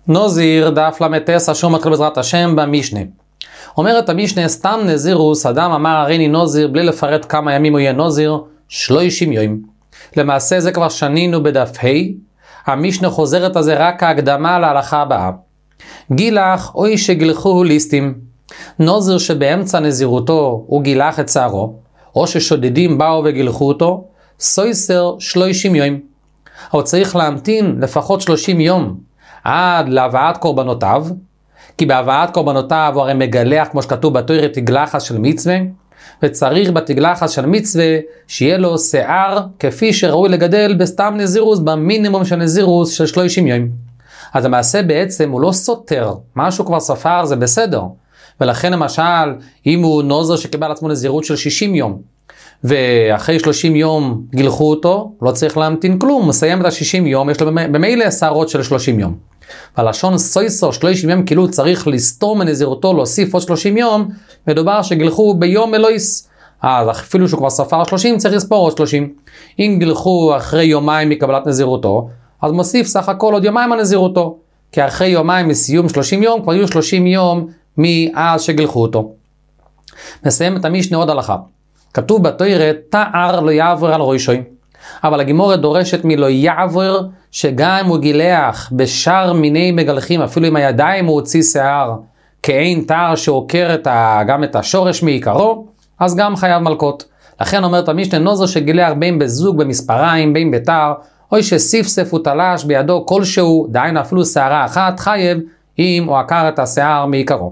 נוזיר דף למטס אשר מתחיל בעזרת השם במשנה. אומרת המשנה, סתם נזירוס, אדם אמר הריני נוזיר בלי לפרט כמה ימים הוא יהיה נוזיר, 30 יום. למעשה זה כבר שנינו בדף ה', המשנה חוזרת על זה רק ההקדמה להלכה הבאה. גילח אוי שגילחו ליסטים, נוזיר שבאמצע נזירותו הוא גילח את שערו, או ששודדים באו וגילחו אותו, סויסר 30 יום. הוא צריך להמתין לפחות 30 יום עד להבאת קורבנותיו, כי בהבאת קורבנותיו הוא הרי מגלח כמו שכתוב בתורה תגלחת של מצווה, וצריך בתגלחת של מצווה שיהיה לו שיער כפי שראוי לגדל בסתם נזירוס, במינימום של נזירוס של 30 יום. אז למעשה בעצם הוא לא סותר, משהו כבר ספר זה בסדר, ולכן למשל אם הוא נוזר שקיבל עצמו נזירות של 60 יום, ואחרי 30 יום גילחו אותו, לא צריך להמתין כלום, הוא מסיים את ה-60 יום, יש לו במילא שערות של 30 יום. והלשון סויסר 30 יום, כאילו צריך לסתור מנזירותו, להוסיף עוד 30 יום, מדובר שגילחו ביום אלוהיס. אז אפילו שהוא כבר ספר 30, צריך לספור עוד 30. אם גילחו אחרי יומיים מקבלת נזירותו, אז מוסיף סך הכל עוד יומיים הנזירותו, כי אחרי יומיים מסיום 30 יום, כבר יהיו 30 יום מאז שגילחו אותו. מסיים את המשנה עוד הלכה. כתוב בתורה, תער לא יעבור על ראשוי. אבל הגמרא דורשת מלא יעבור, שגם הוא גילח בשאר מיני מגלחים, אפילו עם הידיים הוא הוציא שיער, כאין תער שעוקר גם את השורש מעיקרו, אז גם חייב מלקות. לכן אומרת המשנה, נוזר שגילח בין בזוג במספריים, בין בתער, או שספסף הוא תלש בידו כלשהו, דהיינו אפילו שערה אחת, חייב אם הוא עקר את השיער מעיקרו.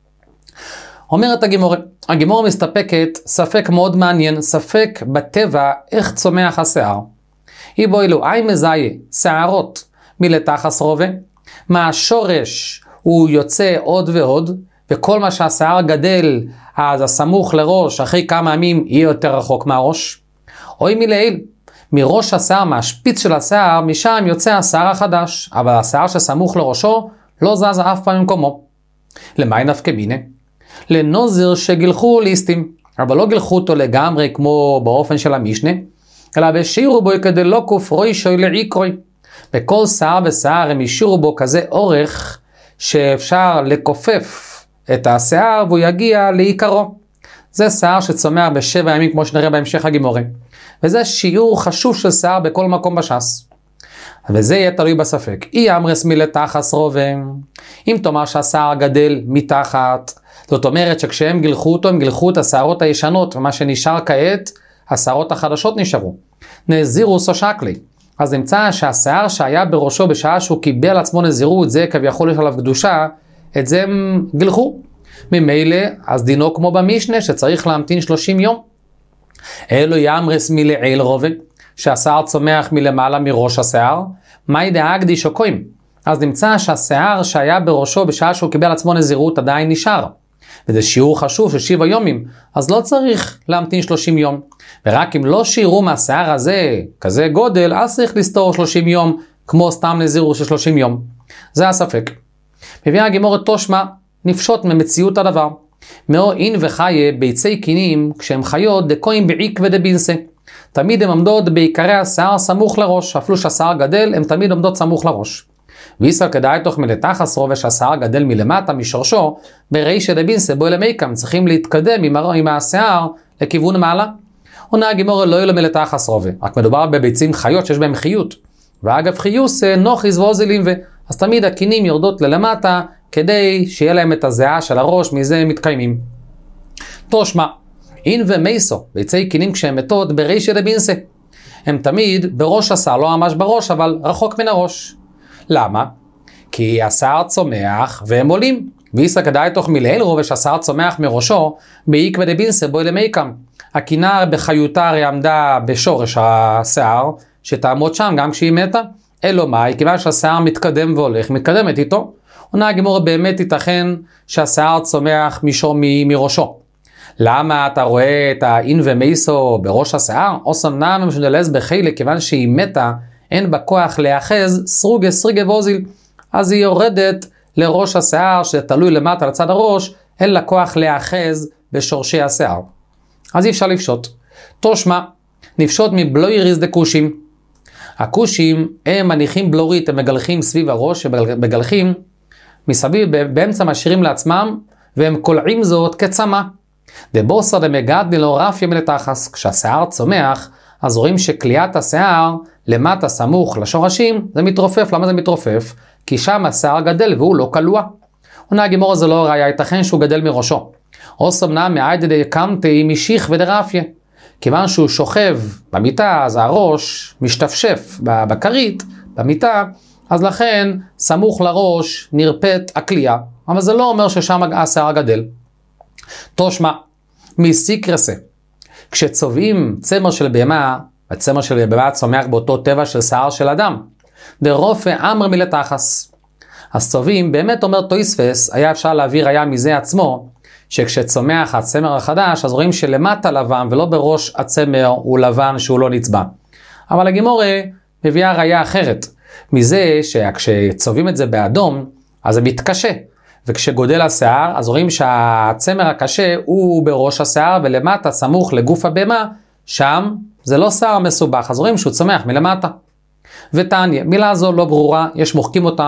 אומרת הגמרא מסתפקת ספק מאוד מעניין, ספק בטבע איך צומח השיער. היא בו אלו, אי מזיה, שערות מלתחס רובה, מהשורש הוא יוצא עוד ועוד, וכל מה שהשיער גדל, אז הסמוך לראש, אחרי כמה ימים יהיה יותר רחוק מהראש. אוי מלעיל, מראש השיער, מהשפיץ של השיער, משם יוצא השיער החדש, אבל השיער שסמוך לראשו לא זז אף פעם במקומו. למאי נפקא מינה? לנוזר שגילחו ליסטים, אבל לא גילחו אותו לגמרי כמו באופן של המשנה, אלא בשירו בו כדי לא כופרוי שוי לעיקרוי. בכל שיער ושיער הם ישירו בו כזה אורך שאפשר לקופף את השיער והוא יגיע לעיקרו. זה שיער שצומח ב7 ימים כמו שנראה בהמשך הגמרא. וזה שיעור חשוב של שיער בכל מקום בש"ס. וזה יהיה תלוי בספק. אי אמרס מלתחס רובה, אם תאמר שהשיער גדל מתחת, זאת אומרת שכשהם גילחו אותו, הם גילחו את השערות הישנות, ומה שנשאר כעת, השערות החדשות נשארו. נזירוס או שקלי. אז נמצא שהשיער שהיה בראשו בשעה שהוא קיבל עצמו נזירות, זה כביכול יש עליו קדושה, את זה הם גילחו. ממילא, אז דינו כמו במשנה, שצריך להמתין 30 יום. אלו יאמרס מלעיל רובה, שהשיער צומח מלמעלה מראש השיער, מהי דאגדי שוקוים. אז נמצא שהשיער שהיה בראשו בשעה שהוא קיבל עצמו נזירות עדיין נשאר. וזה שיעור חשוב של 7 יומים, אז לא צריך להמתין 30 יום. ורק אם לא שיערו מהשיער הזה כזה גודל, אז צריך לסתור 30 יום, כמו סתם נזירות של 30 יום. זה הספק. מביאה הגמרא תושמה, נפשוט ממציאות הדבר. מאו אין וחיה ביצי קינים, כשהם חיות דקוים בעיק ודבינסה. תמיד הם עומדות בעיקרי השיער סמוך לראש, אפילו שהשיער גדל, הם תמיד עומדות סמוך לראש. וישראל כדאי תוך מלתחס רובה שהשיער גדל מלמטה משורשו, ברישא דבינסה בו למיקם, צריכים להתקדם עם השיער לכיוון מעלה. עונה הגמרא לא יהיה לו מלתחס רובה, רק מדובר בביצים חיות שיש בהם חיות. ואגב חיוס נוחיס ואוזילים אז תמיד הקינים יורדות ללמטה, כדי שיהיה להם את הזיעה של הראש, מזה הם מתקיימים. תושמע, אין ומייסו, ביצי קינים כשהם מתות ברישא דבינסה. הם תמיד בראש השיער, לא ממש בראש, אבל רחוק מן הראש. למה? כי השיער צומח והם עולים. וישראל כדאי תוך מלעיל רובה שהשיער צומח מראשו, בעיק ודבינסה בו למיקם. הכינר בחיותה הרי עמדה בשורש השיער, שתעמוד שם גם כשהיא מתה. אלו מאי, כיוון שהשיער מתקדם והולך, מתקדמת איתו. עונה הגמרא באמת ייתכן שהשיער צומח מראשו. למה אתה רואה את האין ומייסו בראש השיער? או סמנם משודלז בחילק, כיוון שהיא מתה, אין בה כוח להאחז סריגה ואוזיל. אז היא יורדת לראש השיער שתלוי למטה לצד הראש, אין לה כוח להאחז בשורשי השיער. אז אי אפשר לפשוט. תושמע, נפשוט מבלוי ריז דקושים. הכושים הם מניחים בלורית, הם מגלחים סביב הראש, הם מגלחים מסביב, באמצע משאירים לעצמם, והם קולעים זאת כצמא. דבוסר דמגד נלו רפיה מלתחס, כשהשיער צומח, אז רואים שקליעת השיער למטה סמוך לשורשים, זה מתרופף. למה זה מתרופף? כי שם השיער גדל והוא לא קלוע. עונה הגימור זה לא ראיה, ייתכן שהוא גדל מראשו. אוסם נמי עידדי קמתי משיך ודרפיה. כיוון שהוא שוכב במיטה, אז הראש משתפשף בכרית, במיטה, אז לכן סמוך לראש נרפאת הקליעה. אבל זה לא אומר ששם השיער גדל. תושמע, מסיקרסה. כשצובעים צמר של בהמה, הצמר של בהמה צומח באותו טבע של שיער של אדם. דרופא אמר מלתחס. אז צובעים, באמת אומר תויספס, היה אפשר להביא ראיה מזה עצמו, שכשצומח הצמר החדש, אז רואים שלמטה לבן ולא בראש הצמר הוא לבן שהוא לא נצבע. אבל הגימורה מביאה ראיה אחרת. מזה שכשצובעים את זה באדום, אז זה מתקשה. וכשגודל השיער, אז רואים שהצמר הקשה הוא בראש השיער, ולמטה סמוך לגוף הבהמה, שם זה לא שיער מסובך, אז רואים שהוא צומח מלמטה. ותניה, מילה הזו לא ברורה, יש מוחקים אותה,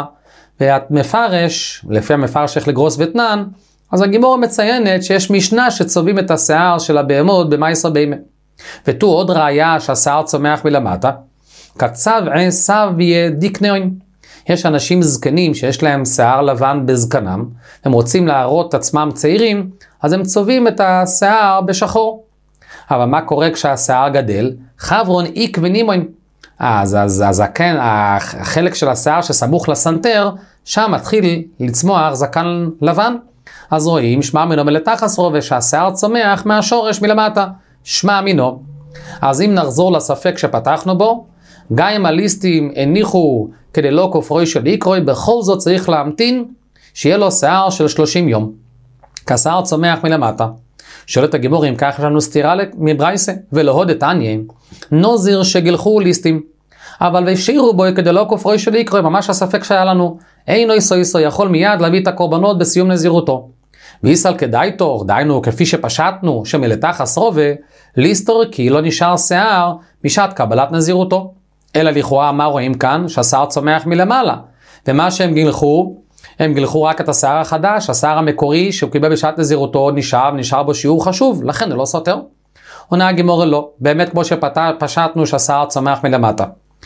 והמפרש, לפי המפרש איך לגרוס ותנן, אז הגימורה מציינת שיש משנה שצובעים את השיער של הבהמות במייסר בהמה. ותו עוד ראיה שהשיער צומח מלמטה, קצב סביה דיקנוין. יש אנשים זקנים שיש להם שיער לבן בזקנם, הם רוצים להראות את עצמם צעירים, אז הם צובעים את השיער בשחור. אבל מה קורה כשהשיער גדל? חברון איק ונימוין. אז הזקן, החלק של השיער שסמוך לסנטר, שם מתחיל לצמוח זקן לבן. אז רואים, שמע מינו מלתחס רובה, שהשיער צומח מהשורש מלמטה. שמע מינו. אז אם נחזור לספק שפתחנו בו, גם אם הליסטים הניחו כדי לא כופרוי של איקרוי, בכל זאת צריך להמתין שיהיה לו שיער של 30 יום. כי השיער צומח מלמטה. שואלת הגימור, אם כך יש לנו סתירה מברייסה, ולהוד את עניין, נוזיר שגילחו ליסטים. אבל והשאירו בו כדי לא כופרוי של איקרוי, ממש הספק שהיה לנו, אינו איסו יכול מיד להביא את הקורבנות בסיום נזירותו. ויסל כדאיתור, דיינו כפי שפשטנו, שמלתחס רובה, ליסטור כי לא נשאר שיער משעת קבלת נזירותו. אלא לכאורה מה רואים כאן? שהשיער צומח מלמעלה. ומה שהם גילחו, הם גילחו רק את השיער החדש, השיער המקורי שהוא קיבל בשעת נזירותו נשאר בו שיעור חשוב, לכן זה לא סותר. עונה הגימורה לא, באמת כמו שפשטנו שהשיער צומח מלמטה.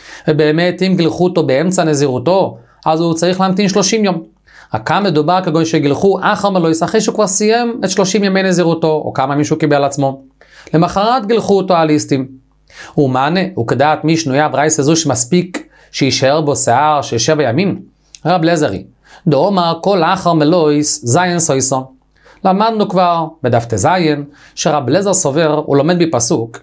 ובאמת אם גילחו אותו באמצע נזירותו, אז הוא צריך להמתין 30 יום. כאן מדובר כגון שגילחו אחר מלויס, אחרי שהוא כבר סיים את 30 ימי נזירותו, או כמה מישהו קיבל על עצמו. למחרת גילחו אותו הליסטים. ומענה, וכדעת מי שנויה ברייס הזו שמספיק שישאר בו שיער של 7 ימים. רב לזרי, דאמר כל אחר מלויס זיין סויסון. למדנו כבר בדף תזיין, שרב לזר סובר, הוא לומד בפסוק,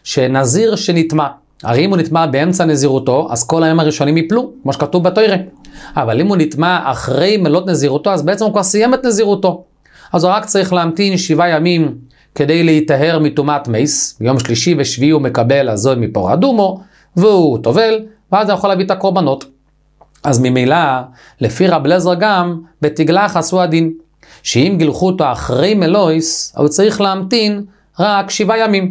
שנזיר שנטמע, הרי אם הוא נטמע באמצע נזירותו, אז כל הימים הראשונים יפלו, כמו שכתוב בתורה. אבל אם הוא נטמע אחרי מלות נזירותו, אז בעצם הוא כבר סיים את נזירותו. אז הוא רק צריך להמתין 7 ימים כדי להיטהר מטומאת מייס. ביום שלישי ושביעי הוא מקבל הזוד מפור אדומו, והוא טובל, ואז הוא יכול להביא את הקורבנות. אז ממילא, לפי רב לזר גם, בתגלח עשו הדין, שאם גילחו אותו אחרי מלויס, הוא צריך להמתין רק 7 ימים.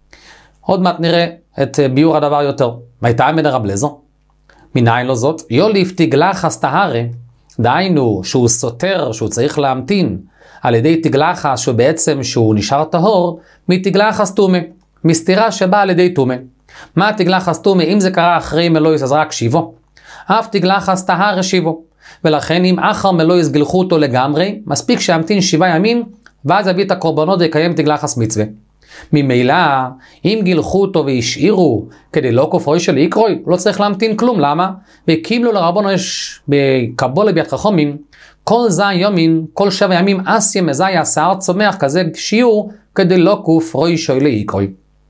עוד מעט נראה את ביור הדבר יותר. מה הייתה מן רב לזר? מניין לו זאת? יוליף תגלח הסתהרה, דהיינו שהוא סותר, שהוא צריך להמתין, על ידי תגלחה שבעצם שהוא נשאר טהור, מתגלחס תומה, מסתירה שבאה על ידי תומה. מה תגלחס תומה? אם זה קרה אחרי מלויס אז רק שיבו. אף תגלחס טהר שיבו. ולכן אם אחר מלויס גילחו אותו לגמרי, מספיק שימתין 7 ימים, ואז יביא את הקורבנות ויקיים תגלחס מצווה. ממילא, אם גילחו אותו והשאירו כדי לא כופרוי של איקרוי, לא צריך להמתין כלום. למה? וקיבלו לרבנו יש בקבולה ביד חכמים, כל זי יומין, כל 7 ימים אסיה מזי השיער צומח כזה שיעור כדי לא כופרוי של איקרוי.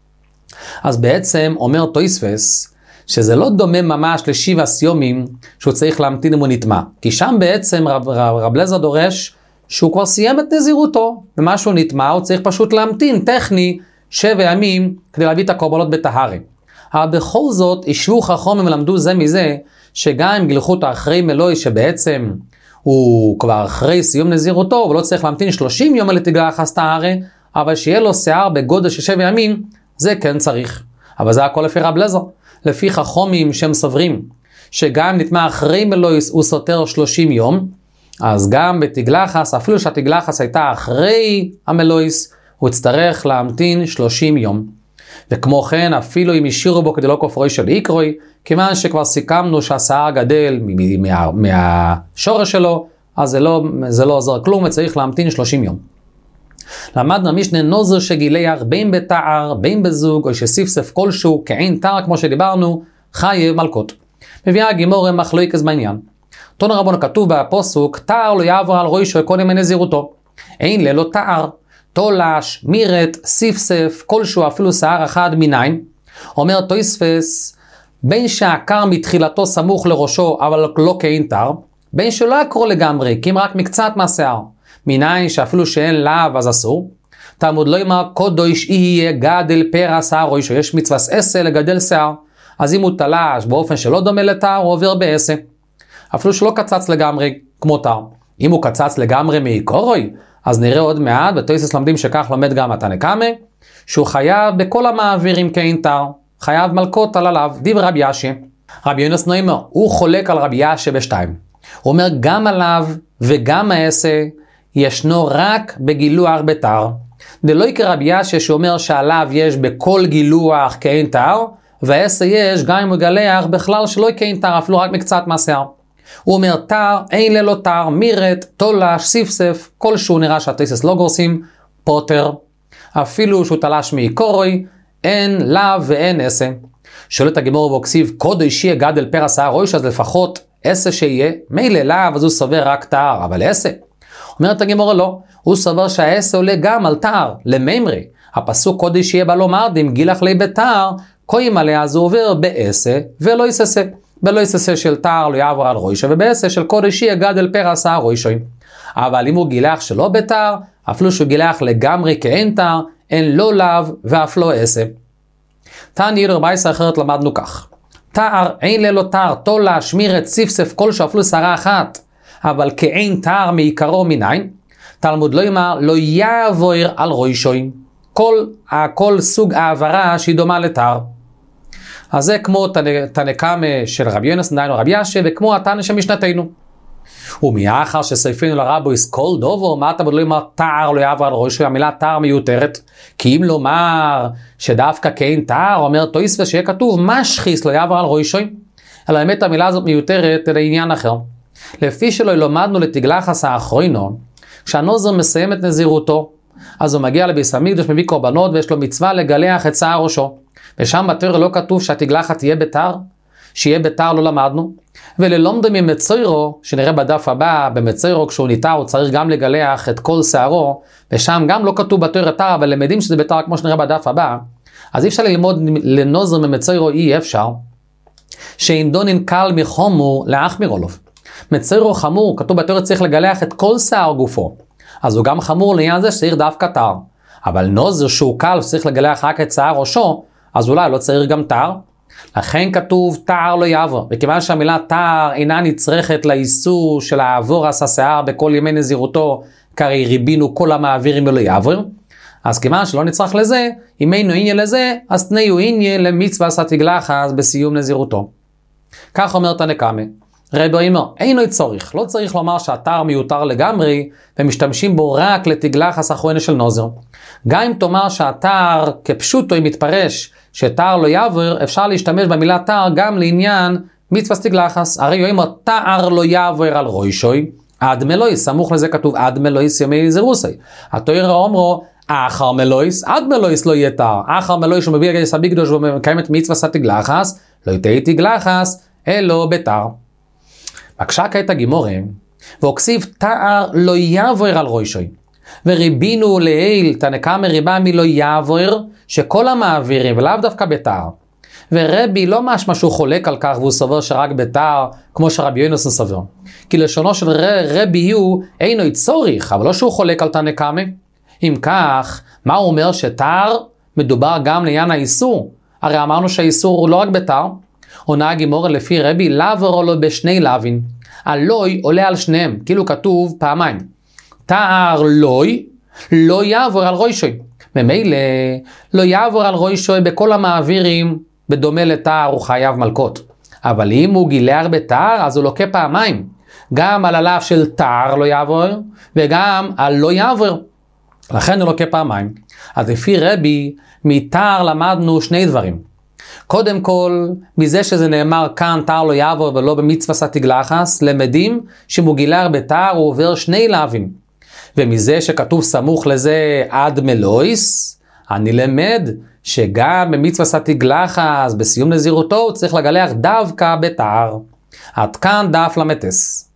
אז בעצם אומר תויספס, שזה לא דומה ממש ל7 יומים שהוא צריך להמתין אם הוא נטמע. כי שם בעצם רב לזר דורש שהוא כבר סיים את נזירותו, ומה שהוא נטמע הוא צריך פשוט להמתין טכני 7 ימים כדי להביא את הקורבנות בטהרה. אבל בכל זאת ישבו חכמים ולמדו זה מזה, שגם אם גילחו אותו אחרי מלוי שבעצם הוא כבר אחרי סיום נזירותו, ולא צריך להמתין 30 יום לתגלחס טהרה, אבל שיהיה לו שיער בגודל של 7 ימים, זה כן צריך. אבל זה הכל לפי רב לזר. לפי חכמים שהם סוברים, שגם נטמע אחרי מלויס הוא סותר 30 יום, אז גם בתגלחס, אפילו שהתגלחס הייתה אחרי המלויס, הוא יצטרך להמתין 30 יום. וכמו כן, אפילו אם השאירו בו כדי לא כופרוי של איקרוי, כיוון שכבר סיכמנו שהשיער גדל מהשורש שלו, אז זה לא עוזר כלום, וצריך להמתין 30 יום. למדנו המשנה נוזר שגילח בין בתער, בין בזוג, או שספסף כלשהו, כעין תער, כמו שדיברנו, חייב מלכות. מביאה הגימורה מחלוקת בעניין. תנו רבנו כתוב בפסוק, תער לא יעבור על ראשו קודם מנזירותו. אין ללא תער, תולש, מירת, ספסף, כלשהו, אפילו שיער אחד מניין. אומר תוספות, בין שהעקר מתחילתו סמוך לראשו, אבל לא כעין תער, בין שלא יקרו לגמרי, כי אם רק מקצת מהשיער. מניין שאפילו שאין להב אז אסור. תלמוד לא יאמר קודש יהיה גדל פרע שיער ראשו, יש מצווה עשה לגדל שיער. אז אם הוא תלש באופן שלא דומה לתער, הוא עובר בעשה. אפילו שלא קצץ לגמרי כמו תער. אם הוא קצץ לגמרי מעיקורוי, אז נראה עוד מעט, בתוספות למדים שכך לומד גם התנא קמא, שהוא חייב בכל המעבירים כעין תער, חייב מלכות על עליו, דיבר רבי ישי. רבי יונס נוימר, הוא חולק על רבי ישי בשתיים. הוא אומר גם עליו וגם העשה, ישנו רק בגילוח בתער. דלא יקרא רבי ישי שאומר שעליו יש בכל גילוח כעין תער, והעשה יש גם אם הוא גילח בכלל שלא כעין תער, אפילו רק מקצת מהשיער. הוא אומר תער, אין ללא תער, מירת, תולש, ספסף, כלשהו נראה שהתוספות לא גורסים, פוטר. אפילו שהוא תלש מעיקורוי, אין לאו ואין עשה. שואלת הגימורה וכסיב, קודש יהיה גדל פרע שיער ראשו, אז לפחות עשה שיהיה, מילא לאו, אז הוא סובר רק תער, אבל עשה. אומרת הגימורה לא, הוא סובר שהעשה עולה גם על תער, לממרי. הפסוק קודש יהיה בלא מרדים, גילח לי בתער, קוים עליה אז הוא עובר בעשה ולא יססה. בלא יססה של תער לא יעבור על ראשו, ובעשה של קודש יהיה גדל פרע שיער ראשו. אבל אם הוא גילח שלא בתער, אפילו שהוא גילח לגמרי כאין תער, אין לא לאו ואף לא עשה. תענית רבייסה אחרת למדנו כך. תער, אין ללא תער, תולש, מירת, ספסף, כלשהו, אפילו שערה אחת, אבל כאין תער מעיקרו מניין, תלמוד לא יאמר, לא יעבור על ראשו. כל סוג העברה שהיא דומה לתער. אז זה כמו תנא קמא של רבי יונס, דהיינו רבי ישי, וכמו התנא של משנתנו. ומאחר שסייפנו לרבויס כל דובו, מה אתה לא יאמר תער לא יעבור על ראשו, המילה תער מיותרת, כי אם לומר שדווקא כאין תער, אומר תוספות שיהיה כתוב משחיס לא יעבור על ראשו, אלא האמת המילה הזאת מיותרת לעניין אחר. לפי שלא למדנו לתגלחס האחרונו, כשהנוזר מסיים את נזירותו, אז הוא מגיע לביס המקדש, מביא קורבנות, ויש לו מצווה לגלח את שיער ראשו. ושם בתורה לא כתוב שהתגלחת תהיה בתער, שיהיה בתער לא למדנו. וללומדו ממצוירו, שנראה בדף הבא, במצוירו כשהוא ניתר, הוא צריך גם לגלח את כל שערו, ושם גם לא כתוב בתורה תער, אבל למדים שזה בתער כמו שנראה בדף הבא. אז אי אפשר ללמוד לנוזר ממצוירו, אי אפשר, שאינדונין קל מחומור להחמיר עליו. מצוירו חמור, כתוב בתורה צריך לגלח את כל שיער גופו. אז הוא גם חמור לעניין זה שצריך דווקא תער. אבל נוזר שהוא קל וצריך לגלח רק את שיער ראשו, אז אולי לא צריך גם תער. לכן כתוב תער לא יעבור. וכיוון שהמילה תער אינה נצרכת לאיסור של העבור השיער בכל ימי נזירותו, כרי ריבינו כל המעבירים ולא יעבור. אז כיוון שלא נצרך לזה, אם אינו עניין לזה, אז תניו עניין למצווה תגלחת בסיום נזירותו. כך אומר תנא קמא. רבי אומר, אינו צורך, לא צריך לומר שהתער מיותר לגמרי, ומשתמשים בו רק לתגלחת האחרונה של נוזר. גם אם תאמר שהתער כפשוטו אם מתפרש שתער לא יעבור, אפשר להשתמש במילה תער גם לעניין מצווה תגלחת. הרי הוא אומר, תער לא יעבור על ראשו, עד מלויס, סמוך לזה כתוב עד מלויס ימי זירוסי. התורה אומרו, אחר מלויס, עד מלויס לא יהיה תער. אחר מלויס שהוא מביא לגייס המקדש ומקיים את מצווה תגלחת, לא תהיה תגלחת, אלא בתער. בקשה כעת הגימורה, והוקסיב תער לא יעבור על ראשו. וריבינו לעיל, תנא קמא ריבה מלא יעבור, שכל המעבירים, ולאו דווקא בתער. ורבי לא משמע שהוא חולק על כך, והוא סובר שרק בתער, כמו שרבי יונס סובר. כי לשונו של רבי הוא, אינו צורך, אבל לא שהוא חולק על תנא קמא. אם כך, מה הוא אומר שתער מדובר גם לעניין האיסור? הרי אמרנו שהאיסור הוא לא רק בתער. עונה הגימורה לפי רבי, לעבור לו בשני לאווין. הלוי עולה על שניהם, כאילו כתוב פעמיים. תער לוי, לא יעבור על ראשו. ממילא, לא יעבור על ראשו בכל המעבירים בדומה לתער הוא חייב מלקות. אבל אם הוא גילח בתער, אז הוא לוקה פעמיים. גם על הלאו של תער לא יעבור, וגם על לא יעבור. לכן הוא לוקה פעמיים. אז לפי רבי, מתער למדנו שני דברים. קודם כל, מזה שזה נאמר כאן תער לא יעבור ולא במצווה סתיגלחס, למדים שמוגילר בתער הוא עובר שני לאווים. ומזה שכתוב סמוך לזה עד מלויס, אני למד שגם במצווה סתיגלחס, בסיום נזירותו, הוא צריך לגלח דווקא בתער. עד כאן דף למטס.